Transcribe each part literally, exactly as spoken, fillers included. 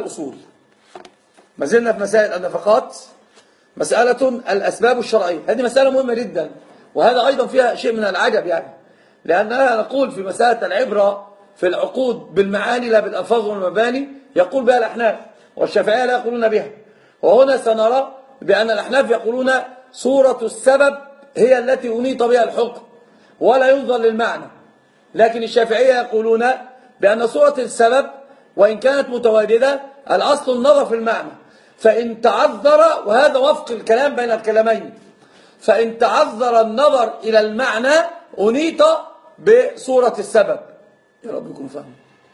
الأصول. ما زلنا في مسائل النفقات. مسألة الأسباب الشرعية، هذه مسألة مهمة جدا، وهذا أيضا فيها شيء من العجب يعني، لأننا نقول في مسألة العبرة في العقود بالمعاني لا بالألفاظ والمباني، يقول بها الأحناف، والشافعية لا يقولون بها. وهنا سنرى بأن الأحناف يقولون صورة السبب هي التي أنيط بها الحكم ولا ينظر للمعنى، لكن الشافعية يقولون بأن صورة السبب وإن كانت متواجدة الأصل النظر في المعنى، فإن تعذر، وهذا وفق الكلام بين الكلامين، فإن تعذر النظر إلى المعنى أنيط بصورة السبب. يا رب يكون فهم.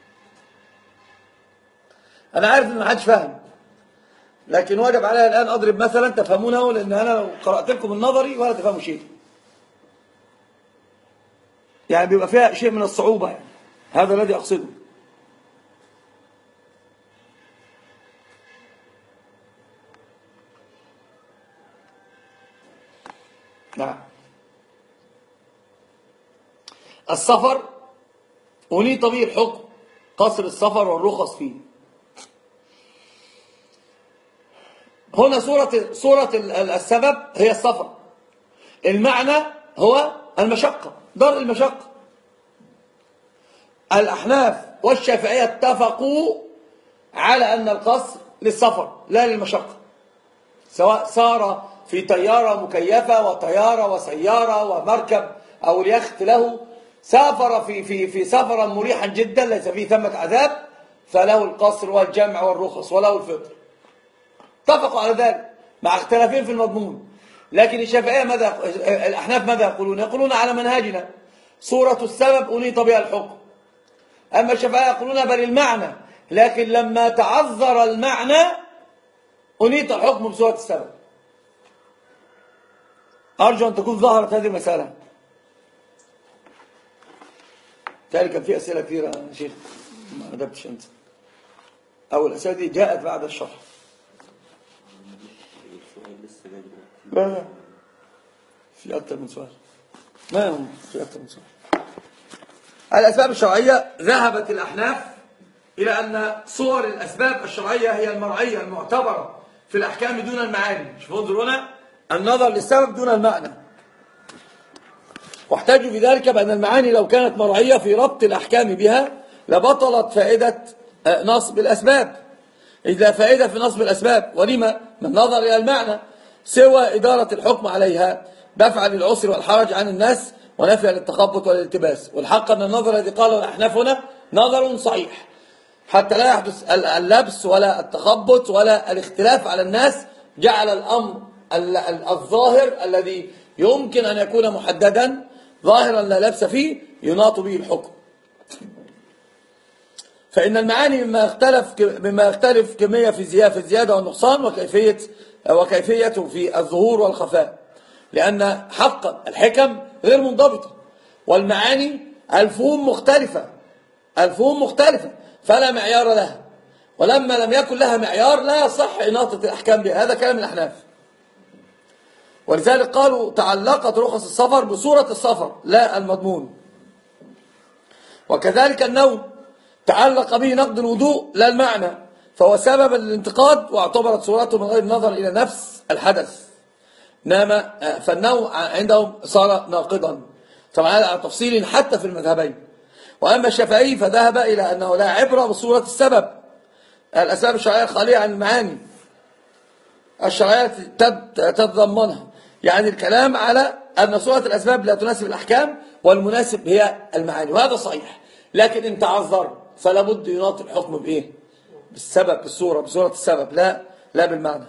أنا عارف إن ما حدش فهم، لكن واجب علي الآن أضرب مثلا تفهمونه، لأن أنا لو قرأت لكم النظري ولا تفهموا شيء، يعني بيبقى فيها شيء من الصعوبة يعني. هذا الذي أقصده. نعم. السفر أنيط به الحكم، قصر السفر والرخص فيه. هنا صورة صورة السبب هي السفر، المعنى هو المشقة، درء المشقة. الأحناف والشافعية اتفقوا على أن القصر للسفر لا للمشقة، سواء سار في طيارة مكيفة وطيارة وسيارة ومركب أو اليخت له، سافر في في في سفرا مريحا جدا ليس فيه ثمة عذاب، فله القصر والجمع والرخص وله الفطر. اتفقوا على ذلك مع اختلافين في المضمون. لكن الشافعية ماذا، الأحناف ماذا يقولون؟ يقولون على منهاجنا صورة السبب أنيط بها الحكم. أما الشافعية يقولون بل المعنى، لكن لما تعذر المعنى أنيط الحكم بصورة السبب. أرجو أن تكون ظهرت هذه المسألة. تالي كان في أسئلة كثيرة يا شيخ ما أدبتش أنت، أو الأسئلة دي جاءت بعد الشرح. لا لا في أكثر من سؤال، ما هم في أكثر من سؤال. الأسباب الشرعية، ذهبت الأحناف إلى أن صور الأسباب الشرعية هي المرعية المعتبرة في الأحكام دون المعاني. شوفوا انظروا هنا، النظر للسبب دون المعنى. واحتاجوا في ذلك بأن المعاني لو كانت مرعية في ربط الأحكام بها لبطلت فائدة نصب الأسباب، إذ لا فائدة في نصب الأسباب، ولما من نظر إلى المعنى سوى إدارة الحكم عليها بفعل العسر والحرج عن الناس ونفي للتخبط والالتباس. والحق أن النظر الذي قاله الأحناف هنا نظر صحيح، حتى لا يحدث اللبس ولا التخبط ولا الاختلاف على الناس، جعل الأمر الظاهر الذي يمكن أن يكون محددا ظاهرا لا لبس فيه يناط به الحكم. فإن المعاني مما يختلف مما يختلف كمية في الزيادة في الزيادة والنقصان، وكيفية وكيفيته في الظهور والخفاء، لأن حقا الحكم غير منضبطة، والمعاني الفهوم مختلفة الفهوم مختلفة فلا معيار لها، ولما لم يكن لها معيار لا يصح إناطة الأحكام بها. هذا كلام الأحناف. ولذلك قالوا تعلقت رخص السفر بصورة السفر لا المضمون. وكذلك النوم تعلق به نقض الوضوء لا المعنى، فهو سبب للانتقاد، واعتبرت صورته من غير النظر إلى نفس الحدث. نام فالنوم عندهم صار ناقضا. طبعا هذا على تفصيل حتى في المذهبين. وأما الشافعي فذهب إلى أنه لا عبرة بصورة السبب، الأسباب الشرعية خالية عن المعاني الشرعية تتضمنها، يعني الكلام على أن صورة الأسباب لا تناسب الأحكام والمناسب هي المعاني، وهذا صحيح. لكن إن تعذر فلا بد يناط الحكم بإيه؟ بالسبب، بالصورة بصورة السبب لا لا بالمعنى.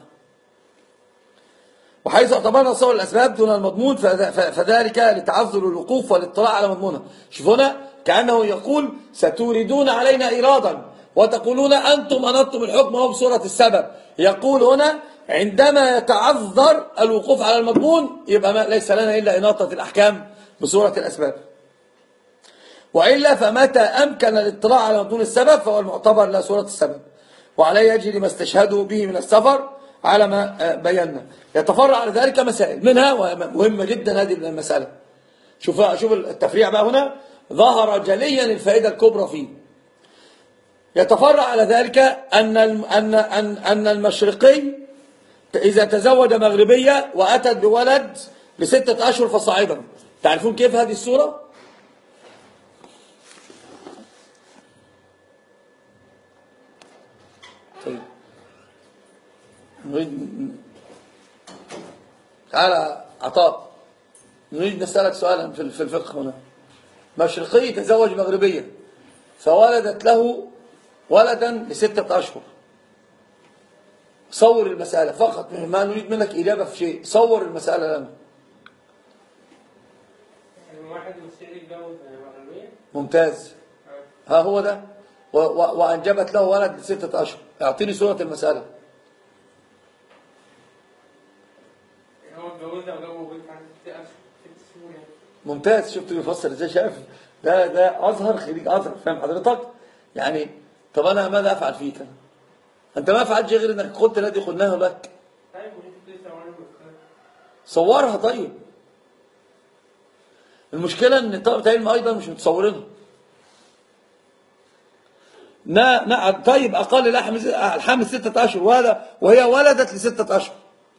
وحيث اعتبرنا صور الأسباب دون المضمون فذلك لتعذر الوقوف والاطلاع على مضمونها. شوفوا هنا كأنه يقول ستوردون علينا إيرادا وتقولون أنتم أنطتم الحكم وهو بصورة السبب. يقول هنا عندما يتعذر الوقوف على المضمون يبقى ليس لنا إلا إناطة الأحكام بصورة الأسباب، وإلا فمتى أمكن الاطلاع على مضمون السبب فهو المعتبر لا صورة السبب، وعليه يجري ما استشهدوا به من السفر على ما بينا. يتفرع على ذلك مسائل منها، ومهمة جدا هذه المسألة. شوف شوف التفريع بقى هنا ظهر جليا الفائدة الكبرى فيه. يتفرع على ذلك أن أن أن أن المشرقي إذا تزوج مغربية وأتت بولد لستة أشهر فصاعدا. تعرفون كيف هذه الصورة؟ طيب نريد تعالى عطاء، نريد نسألك سؤالا في الفقه هنا. مشرقي تزوج مغربية فولدت له ولدا لستة أشهر. صور المسألة فقط، ما نريد منك إجابة في شيء، صور المسألة لنا. واحد مصري يتجوز مغربية. ممتاز، ها هو ده، وأنجبت له ولد لستة أشهر. اعطيني صورة المسألة. هو اتجوزها وجابه بنت عندها ست أشهر ست شهور يعني. ممتاز، شفت بيفسر ازاي؟ شايف ده ده أزهر، خريج أزهر، فاهم حضرتك؟ يعني طب أنا ماذا أفعل فيك أنا؟ أنت ما فعلت غير إنك قلت الذي قلناه لك. طيب ونحن صورنا صورها. طيب المشكلة إن طلبة علم أيضا مش متصورينها. نا نا طيب أقل الحامل ستة أشهر وهذا وهي ولدت لستة أشهر.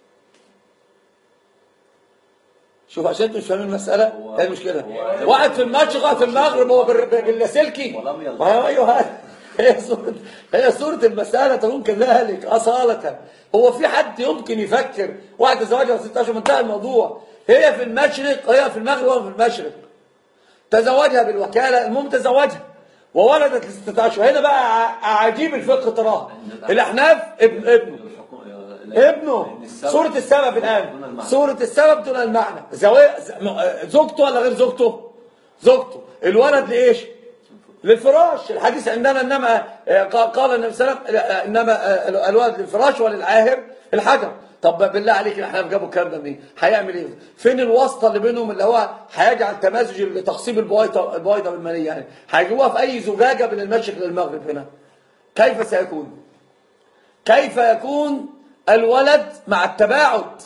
شوف عشان انتوا مش فاهمين المسألة، هي المشكلة. واحد في المشرق في المغرب هو باللاسلكي. ايوه هي صورة هي صورة المسألة تكون كذلك أصالة. هو في حد يمكن يفكر واحد تزوجها ستة أشهر منتهى الموضوع؟ هي في المشرق، هي في المغرب وهو في المشرق. تزوجها بالوكالة، المهم تزوجها وولدت لستة أشهر. هنا بقى عجيب الفقه تراه. الأحناف ابن ابنه ابنه صورة السبب الآن، صورة السبب دون المعنى. زوجته ولا غير زوجته؟ زوجته. الولد لإيش؟ للفراش. الحديث عندنا إنما قال النبي صلى الله عليه وسلم إنما الولد للفراش وللعاهر الحجر. طب بالله عليك الأحناف جابوا الكلام ده منين؟ هيعمل إيه؟ فين الواسطة اللي بينهم اللي هو هيجعل تمازج تقسيم البويضة البويضة بالمنية يعني؟ هيجيبوها في أي زجاجة من المشرق للمغرب هنا. كيف سيكون؟ كيف يكون الولد مع التباعد؟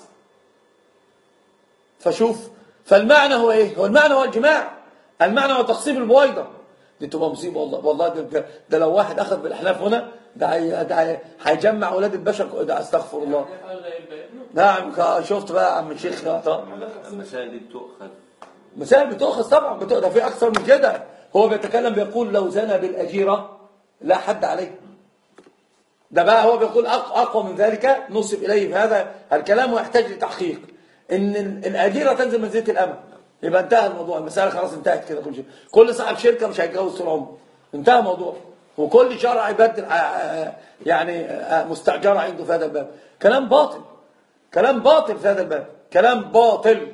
فشوف، فالمعنى هو ايه؟ هو المعنى هو الجماع، المعنى هو تقسيم البويضة. دي تبقى مصيبة والله. والله ده, ده لو واحد اخذ بالاحناف هنا ده ده هيجمع اولاد البشر. ده استغفر الله. نعم شفت بقى عم الشيخ. المسائل دي بتؤخذ، مسائل بتؤخذ طبعا، بتؤخذ. ده في اكثر من كده. هو بيتكلم بيقول لو زنى بالاجيرة لا حد عليه. ده بقى هو بيقول أقوى من ذلك نصب إليه. هذا الكلام يحتاج لتحقيق إن الأجيرة تنزل منزلة الأمة. يبقى انتهى الموضوع، المسألة خلاص انتهت كده. كل شيء، كل صاحب شركة مش هيتجوز طول عمره، انتهى الموضوع. وكل شرع يبدل يعني مستأجرة عنده في هذا الباب. كلام باطل، كلام باطل في هذا الباب، كلام باطل.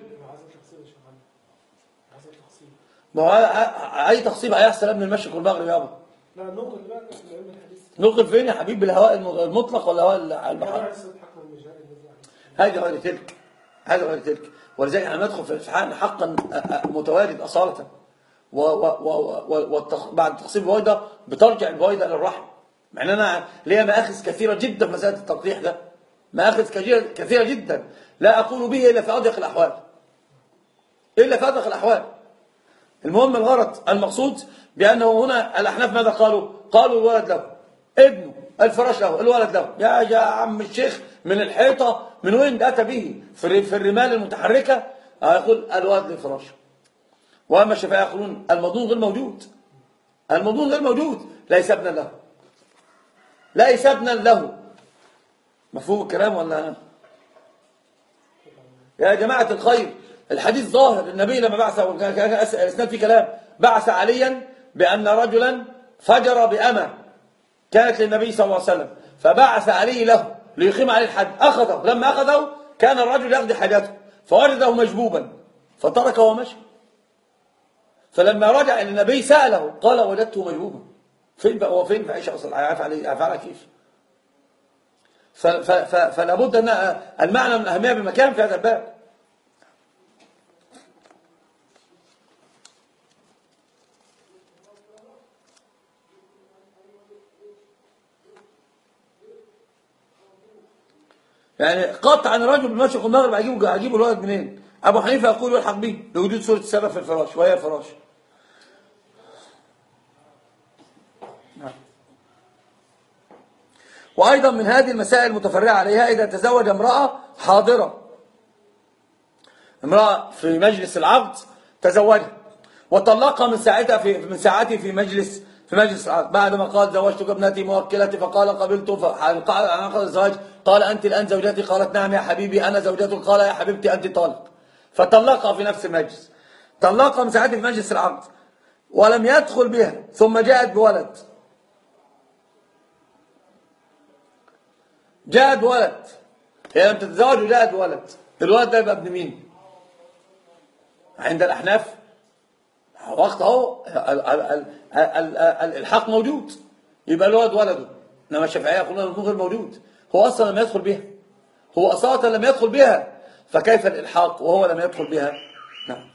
ما هو أي تخصيب هيحصل من المشرق والمغرب يابا. لا نقل بقى في علم الحديث. نقل فين يا حبيب؟ بالهواء المطلق ولا هواء البحر؟ هذا غير تلك، هذا غير تلك. ولذلك احنا ندخل في الامتحان حقا متوارد أصالة. وبعد تقسيم البويضة بترجع البويضة للرحم. مع ان انا ليا مآخذ كثيرة جدا في مسألة التلقيح ده، مآخذ كثيرة جدا لا أقول به إلا في أضيق الأحوال، إلا في أضيق الأحوال. المهم الغرض المقصود بأنه هنا الأحناف ماذا قالوا؟ قالوا الولد له، ابنه، الفراش له، الولد له. يا يا عم الشيخ من الحيطة من وين أتى به؟ في الرمال المتحركة يقول الولد للفراش. وأما الشافعية يقولون المضمون غير موجود، المضمون غير موجود، ليس ابنا له، ليس ابنا له. مفهوم الكلام ولا؟ يا جماعة الخير الحديث ظاهر. النبي لما بعث الاسناد في كلام، بعث عليا بأن رجلا فجر بأمة كانت للنبي صلى الله عليه وسلم، فبعث علي له ليقيم عليه الحد. أخذه، لما أخذه كان الرجل يقضي حاجته فوجده مجبوبا فتركه ومشى. فلما رجع إلى النبي سأله قال وجدته مجبوبا. فين بقى هو؟ فين في عيشه أصلا؟ أفعل كيف؟ فلا بد أن المعنى من الأهمية بمكان في هذا الباب. يعني قطعا الرجل بالمشرق والمغرب هيجيبوا هيجيبوا الولد منين؟ ابو حنيفه يقول يلحق به لوجود صوره السبب في الفراش وهي الفراش. وأيضا من هذه المسائل المتفرعة عليها إذا تزوج امرأة حاضرة، امرأة في مجلس العقد تزوجها وطلقها من ساعتها في من ساعته في مجلس في مجلس العقد، بعد ما قال زوجتك ابنتي موكلتي فقال قبلت، فقال عقد الزواج قال أنت الآن زوجتي، قالت نعم يا حبيبي أنا زوجتك، قال يا حبيبتي أنت طالق، فطلقها في نفس المجلس، طلقها من ساعته في مجلس العقد ولم يدخل بها، ثم جاءت بولد، جاءت بولد، هي لم تتزوج وجاءت بولد، الولد ده يبقى ابن مين؟ عند الأحناف وقت اهو الحق موجود، يبقى الولد ولده، انما الشافعيه يقولون انه غير موجود، هو اصلا لم يدخل بها، هو اصلا لم يدخل بها، فكيف الالحاق وهو لم يدخل بها؟ نعم.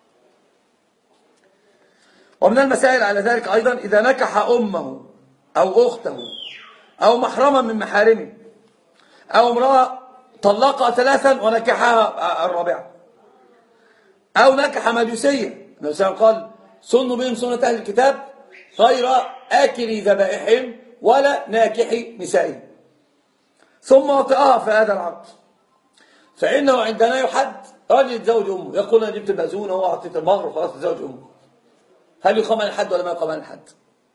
ومن المسائل على ذلك ايضا اذا نكح امه او اخته او محرما من محارمه او امراه طلقها ثلاثا ونكحها الرابعه، او نكح مجوسيه، النبي صلى الله عليه وسلم قال سنوا بهم سنة أهل الكتاب غير آكلي ذبائحهم ولا ناكحي نسائهم، ثم وطئها في هذا العقد، فإنه عندنا يحد، رجل يتزوج أمه يقول أنا جبت المأذون وهو أعطيت المهر وخلاص تزوج أمه، هل يقام عن الحد ولا ما يقام عن الحد؟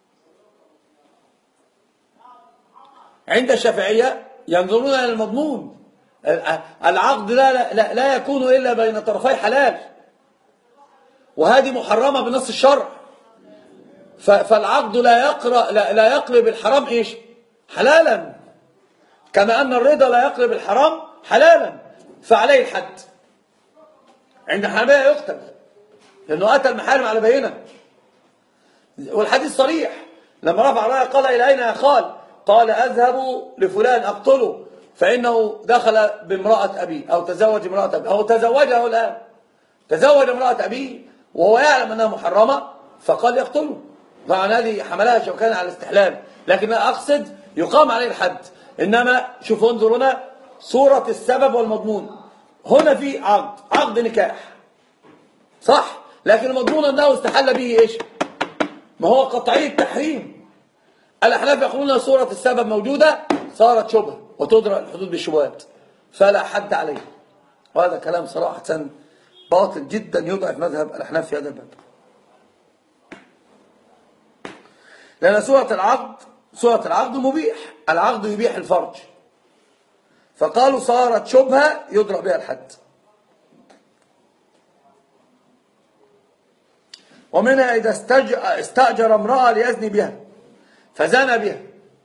عند الشافعية ينظرون إلى المضمون، العقد لا, لا, لا يكون إلا بين طرفي حلال، وهذه محرمة بنص الشرع، فالعقد لا يقرأ لا, لا يقلب الحرام ايش؟ حلالا، كما أن الرضا لا يقلب الحرام حلالا، فعليه الحد. عند الحنابلة يقتل لأنه أتى المحارم على بينة، والحديث صريح لما رفع رايه قال إلى أين يا خال؟ قال أذهب لفلان أقتله فإنه دخل بامرأة أبي أو تزوج امرأة أبي أو تزوجه الآن، تزوج امرأة أبيه وهو يعلم أنها محرمة فقال يقتله، طبعا هذه حملها شوكان على الاستحلال، لكن أقصد يقام عليه الحد. إنما شوفوا انظروا هنا صورة السبب والمضمون، هنا في عقد عقد نكاح صح، لكن المضمون أنه استحل به إيش؟ ما هو قطعي التحريم. الأحناف يقولون صورة السبب موجودة صارت شبهة وتدرى الحدود بالشبهات فلا حد عليه، وهذا كلام صراحة باطل جدا يضعف مذهب الأحناف في هذا الباب، لأن سورة العقد سورة العقد مبيح، العقد يبيح الفرج، فقالوا صارت شبهة يضرب بها الحد. ومنها إذا استأجر امرأة ليزني بها فزنى بها،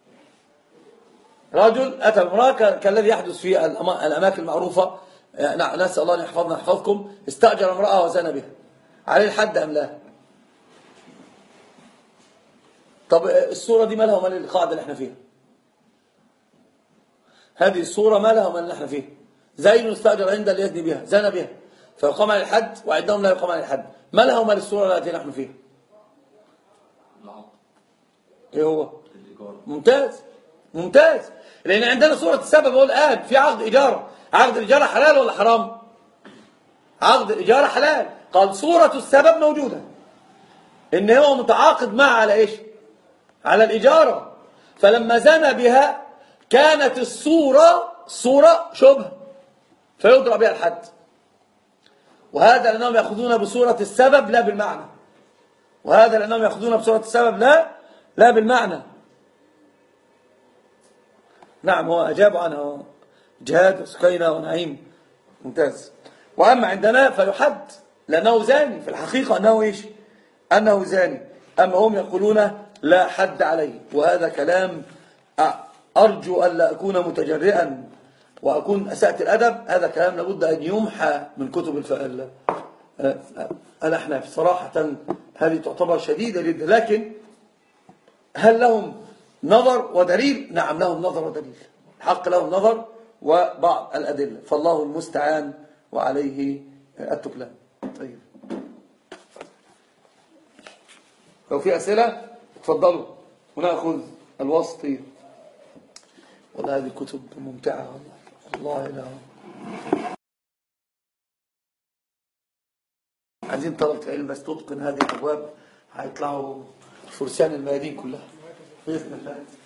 رجل أتى امرأة كالذي يحدث في الأماكن المعروفة، نسأل الله أن يحفظنا يحفظكم، استأجر امرأة وزنى بها، عليه الحد أم لا؟ طب الصورة دي ما لها وما للقاعدة اللي احنا فيها؟ هذه الصورة ما لها وما اللي احنا فيها؟ زين استأجر عند ليزني بها زنى بها فيقام على الحد وعندهم لا يقام على الحد، ما لها وما للصورة التي نحن فيها؟ ايه هو؟ ممتاز ممتاز، لأن عندنا صورة السبب هو الآن في عقد إجارة، عقد الإجارة حلال ولا حرام؟ عقد الإجارة حلال، قال صورة السبب موجودة إن هو متعاقد معه على إيش؟ على الإجارة، فلما زنى بها كانت الصورة صورة شبه فيضرب بها الحد، وهذا لأنهم يأخذون بصورة السبب لا بالمعنى، وهذا لأنهم يأخذون بصورة السبب لا لا بالمعنى. نعم هو أجاب عنها جهاد وسكينة ونعيم ممتاز. وأما عندنا فيحد لأنه زاني، في الحقيقة أنه إيش؟ أنه زاني، أما هم يقولون لا حد عليه، وهذا كلام أرجو أن لا أكون متجرئا وأكون أسأت الأدب، هذا كلام لابد أن يمحى من كتب الفعل الأحناف صراحة، هذه تعتبر شديدة جدا، لكن هل لهم نظر ودليل؟ نعم لهم نظر ودليل، الحق لهم نظر وبعض الأدلة، فالله المستعان وعليه التكلان. طيب لو في أسئلة اتفضلوا ونأخذ الوسطي. والله هذه كتب ممتعة والله والله لا عايزين طلبة علم بس تتقن هذه الأبواب هيطلعوا فرسان الميادين كلها بإذن الله.